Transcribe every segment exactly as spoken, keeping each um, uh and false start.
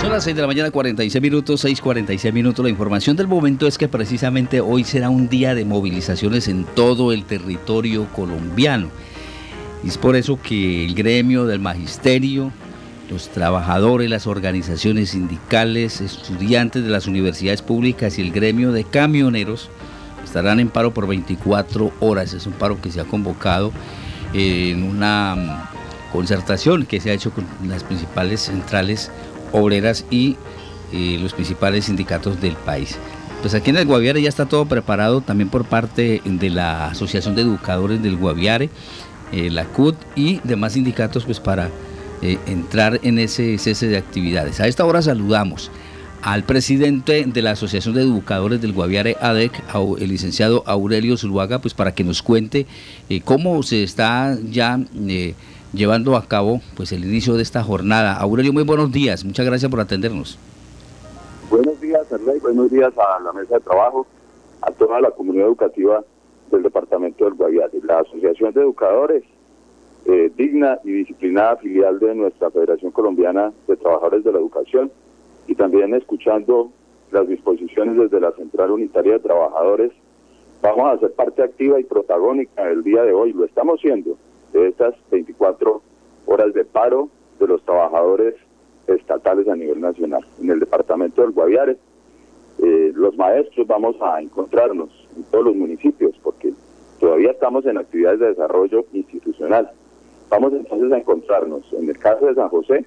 Son las seis de la mañana, cuarenta y seis minutos, seis cuarenta y seis minutos. La información del momento es que precisamente hoy será un día de movilizaciones en todo el territorio colombiano. Y es por eso que el gremio del magisterio, los trabajadores, las organizaciones sindicales, estudiantes de las universidades públicas y el gremio de camioneros estarán en paro por veinticuatro horas. Es un paro que se ha convocado en una concertación que se ha hecho con las principales centrales obreras y eh, los principales sindicatos del país. Pues aquí en el Guaviare ya está todo preparado también por parte de la Asociación de Educadores del Guaviare, eh, la C U T y demás sindicatos, pues para eh, entrar en ese cese de actividades. A esta hora saludamos al presidente de la Asociación de Educadores del Guaviare, A D E C, el licenciado Aurelio Zuluaga, pues para que nos cuente eh, cómo se está ya eh, llevando a cabo pues el inicio de esta jornada. Aurelio, muy buenos días, muchas gracias por atendernos. Buenos días, Arley, buenos días a la mesa de trabajo, a toda la comunidad educativa del departamento del Guaviare. La Asociación de Educadores, eh, digna y disciplinada filial de nuestra Federación Colombiana de Trabajadores de la Educación, y también escuchando las disposiciones desde la Central Unitaria de Trabajadores, vamos a ser parte activa y protagónica el día de hoy, lo estamos siendo, de estas veinticuatro horas de paro de los trabajadores estatales a nivel nacional. En el departamento del Guaviare, eh, los maestros vamos a encontrarnos en todos los municipios, porque todavía estamos en actividades de desarrollo institucional. Vamos entonces a encontrarnos en el caso de San José,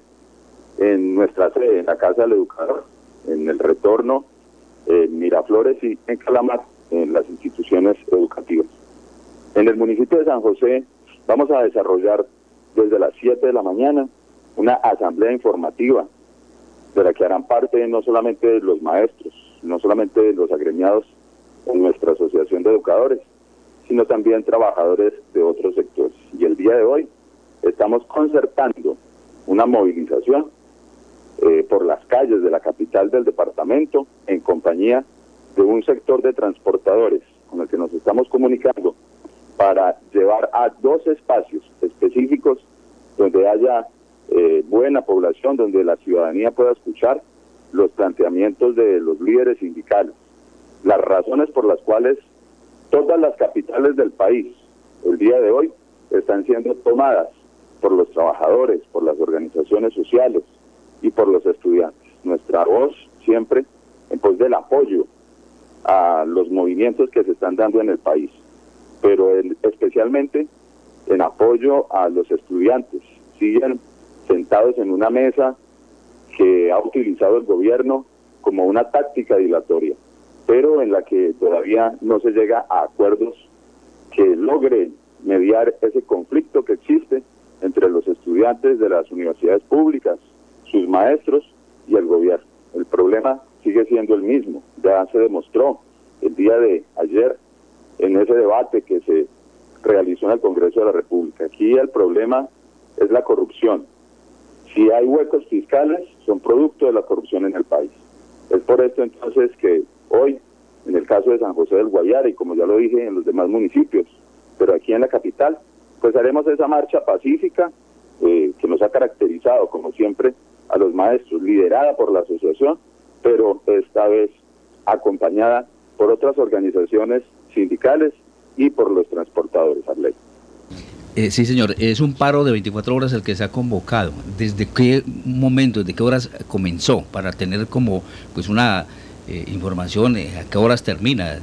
en nuestra sede, en la Casa del Educador, en el Retorno, en Miraflores y en Calamar, en las instituciones educativas. En el municipio de San José vamos a desarrollar desde las siete de la mañana una asamblea informativa de la que harán parte no solamente los maestros, no solamente los agremiados en nuestra Asociación de Educadores, sino también trabajadores de otros sectores. Y el día de hoy estamos concertando una movilización eh, por las calles de la capital del departamento en compañía de un sector de transportadores con el que nos estamos comunicando para llevar a dos espacios específicos donde haya eh, buena población, donde la ciudadanía pueda escuchar los planteamientos de los líderes sindicales, las razones por las cuales todas las capitales del país el día de hoy están siendo tomadas por los trabajadores, por las organizaciones sociales y por los estudiantes. Nuestra voz siempre en pos del apoyo a los movimientos que se están dando en el país, pero el, especialmente en apoyo a los estudiantes. Siguen sentados en una mesa que ha utilizado el gobierno como una táctica dilatoria, pero en la que todavía no se llega a acuerdos que logren mediar ese conflicto que existe entre los estudiantes de las universidades públicas, sus maestros y el gobierno. El problema sigue siendo el mismo, ya se demostró el día de ayer en ese debate que se realizó en el Congreso de la República. Aquí el problema es la corrupción. Si hay huecos fiscales, son producto de la corrupción en el país. Es por esto entonces que hoy, en el caso de San José del Guaviare, y como ya lo dije en los demás municipios, pero aquí en la capital, pues haremos esa marcha pacífica eh, que nos ha caracterizado, como siempre, a los maestros, liderada por la asociación, pero esta vez acompañada por otras organizaciones sindicales y por los transportadores, Arley. Eh, sí, señor, es un paro de veinticuatro horas el que se ha convocado. ¿Desde qué momento, desde qué horas comenzó? Para tener como pues una eh, información, eh, ¿a qué horas termina?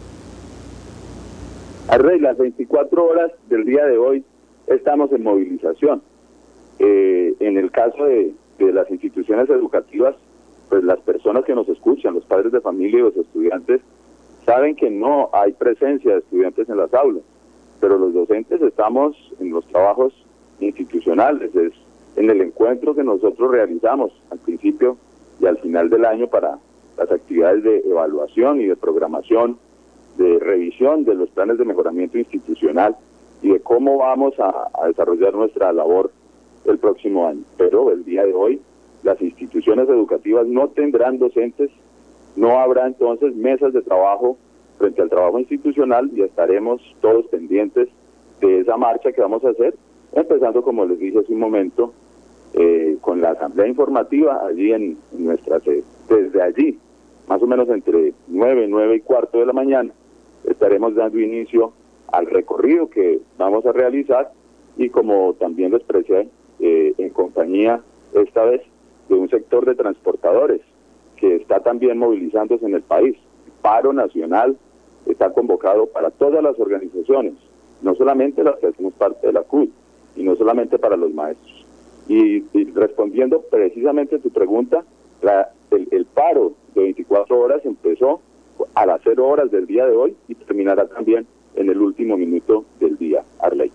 Arley, las veinticuatro horas del día de hoy estamos en movilización. Eh, en el caso de, de las instituciones educativas, pues las personas que nos escuchan, los padres de familia y los estudiantes, saben que no hay presencia de estudiantes en las aulas, pero los docentes estamos en los trabajos institucionales, es en el encuentro que nosotros realizamos al principio y al final del año para las actividades de evaluación y de programación, de revisión de los planes de mejoramiento institucional y de cómo vamos a, a desarrollar nuestra labor el próximo año. Pero el día de hoy las instituciones educativas no tendrán docentes, no habrá entonces mesas de trabajo frente al trabajo institucional y estaremos todos pendientes de esa marcha que vamos a hacer, empezando, como les dije hace un momento, eh, con la asamblea informativa allí en, en nuestra sede. Desde allí, más o menos entre nueve, nueve y cuarto de la mañana, estaremos dando inicio al recorrido que vamos a realizar y, como también lo expresé, eh, en compañía esta vez de un sector de transportadores que está también movilizándose en el país. El paro nacional está convocado para todas las organizaciones, no solamente las que hacemos parte de la C U D, y no solamente para los maestros. Y, y respondiendo precisamente a tu pregunta, la, el, el paro de veinticuatro horas empezó a las cero horas del día de hoy y terminará también en el último minuto del día, Arley.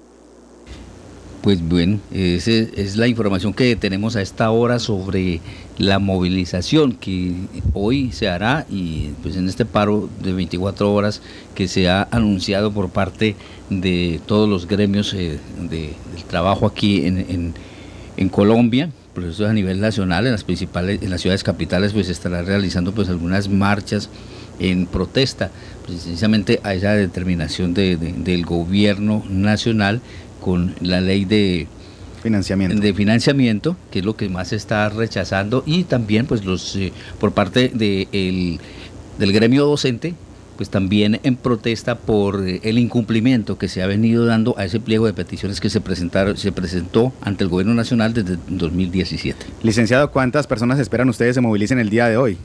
Pues bueno, esa es la información que tenemos a esta hora sobre la movilización que hoy se hará, y pues en este paro de veinticuatro horas que se ha anunciado por parte de todos los gremios eh, de, del trabajo aquí en, en, en Colombia. Por eso a nivel nacional, en las principales, en las ciudades capitales, pues se estará realizando pues algunas marchas en protesta precisamente a esa determinación de, de, del gobierno nacional con la ley de financiamiento. de financiamiento, que es lo que más se está rechazando, y también pues los eh, por parte de el, del gremio docente, pues también en protesta por eh, el incumplimiento que se ha venido dando a ese pliego de peticiones que se presentaron se presentó ante el gobierno nacional desde dos mil diecisiete. Licenciado, ¿cuántas personas esperan ustedes se movilicen el día de hoy?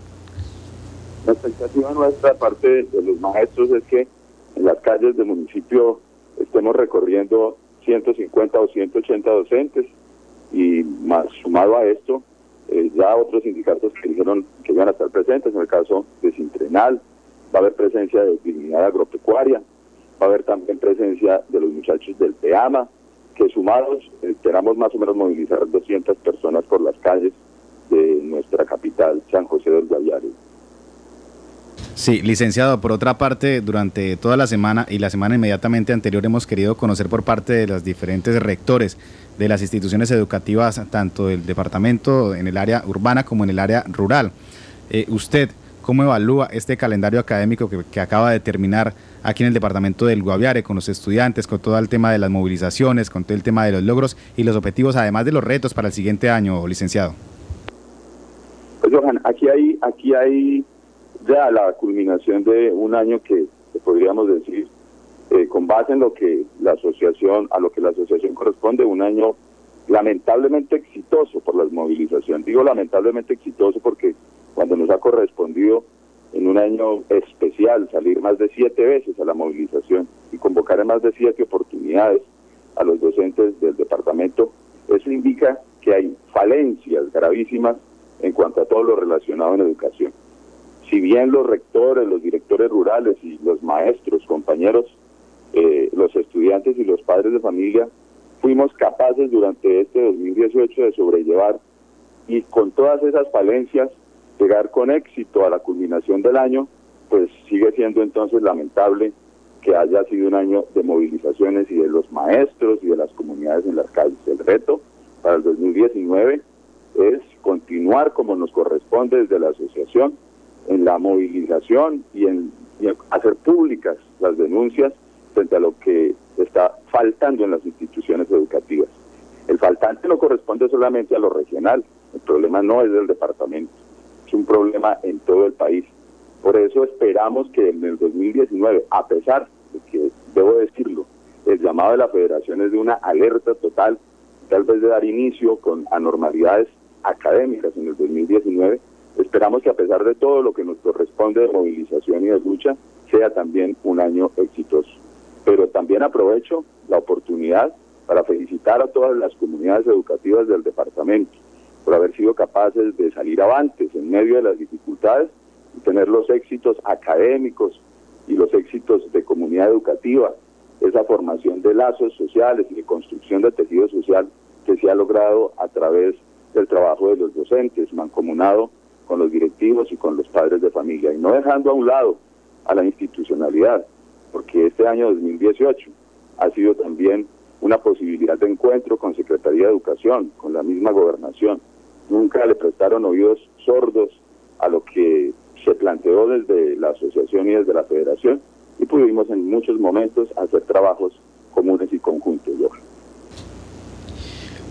La expectativa nuestra, parte de los maestros, es que en las calles del municipio estemos recorriendo ciento cincuenta o ciento ochenta docentes, y más sumado a esto, eh, ya otros sindicatos que dijeron que iban a estar presentes. En el caso de Sintrenal, va a haber presencia de Dignidad Agropecuaria, va a haber también presencia de los muchachos del TEAMA, que sumados esperamos más o menos movilizar doscientas personas por las calles de nuestra capital, San José del Guaviare. Sí, licenciado, por otra parte, durante toda la semana y la semana inmediatamente anterior hemos querido conocer por parte de los diferentes rectores de las instituciones educativas, tanto del departamento en el área urbana como en el área rural. Eh, ¿Usted cómo evalúa este calendario académico que, que acaba de terminar aquí en el departamento del Guaviare, con los estudiantes, con todo el tema de las movilizaciones, con todo el tema de los logros y los objetivos, además de los retos para el siguiente año, licenciado? Pues, Johan, aquí hay, aquí hay ya la culminación de un año que, que podríamos decir, eh, con base en lo que la asociación, a lo que la asociación corresponde, un año lamentablemente exitoso por las movilizaciones. Digo lamentablemente exitoso porque cuando nos ha correspondido en un año especial salir más de siete veces a la movilización y convocar en más de siete oportunidades a los docentes del departamento, eso indica que hay falencias gravísimas en cuanto a todo lo relacionado en educación. Si bien los rectores, los directores rurales y los maestros, compañeros, eh, los estudiantes y los padres de familia, fuimos capaces durante este dos mil dieciocho de sobrellevar y con todas esas falencias llegar con éxito a la culminación del año, pues sigue siendo entonces lamentable que haya sido un año de movilizaciones y de los maestros y de las comunidades en las calles. El reto para el dos mil diecinueve es continuar como nos corresponde desde la asociación en la movilización y en, y en hacer públicas las denuncias frente a lo que está faltando en las instituciones educativas. El faltante no corresponde solamente a lo regional, el problema no es del departamento, es un problema en todo el país. Por eso esperamos que en el dos mil diecinueve, a pesar de que, debo decirlo, el llamado de la federación es de una alerta total, tal vez de dar inicio con anormalidades académicas en el dos mil diecinueve, esperamos que a pesar de todo lo que nos corresponde de movilización y de lucha, sea también un año exitoso. Pero también aprovecho la oportunidad para felicitar a todas las comunidades educativas del departamento por haber sido capaces de salir avantes en medio de las dificultades y tener los éxitos académicos y los éxitos de comunidad educativa, esa formación de lazos sociales y de construcción de tejido social que se ha logrado a través del trabajo de los docentes, mancomunado con los directivos y con los padres de familia, y no dejando a un lado a la institucionalidad, porque este año dos mil dieciocho ha sido también una posibilidad de encuentro con Secretaría de Educación, con la misma gobernación. Nunca le prestaron oídos sordos a lo que se planteó desde la asociación y desde la federación, y pudimos en muchos momentos hacer trabajos comunes y conjuntos.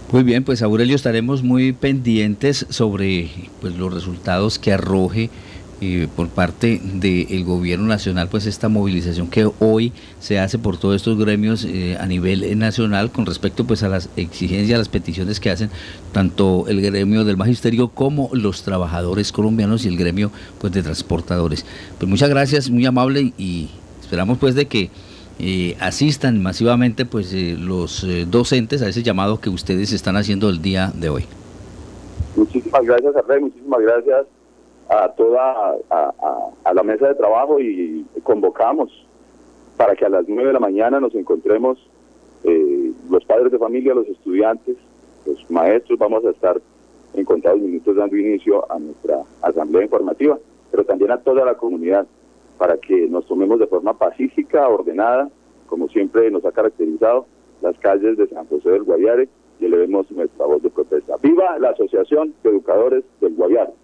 Muy bien, pues Aurelio, estaremos muy pendientes sobre pues los resultados que arroje eh, por parte del gobierno nacional, pues esta movilización que hoy se hace por todos estos gremios eh, a nivel eh, nacional con respecto pues a las exigencias, a las peticiones que hacen tanto el gremio del magisterio como los trabajadores colombianos y el gremio pues de transportadores. Pues muchas gracias, muy amable, y esperamos pues de que Eh, asistan masivamente pues eh, los eh, docentes a ese llamado que ustedes están haciendo el día de hoy. Muchísimas gracias, Arley, muchísimas gracias a toda a, a, a la mesa de trabajo, y convocamos para que a las nueve de la mañana nos encontremos eh, los padres de familia, los estudiantes, los maestros. Vamos a estar en contados minutos dando inicio a nuestra asamblea informativa, pero también a toda la comunidad, para que nos tomemos de forma pacífica, ordenada, como siempre nos ha caracterizado, las calles de San José del Guaviare, y elevemos nuestra voz de protesta. ¡Viva la Asociación de Educadores del Guaviare!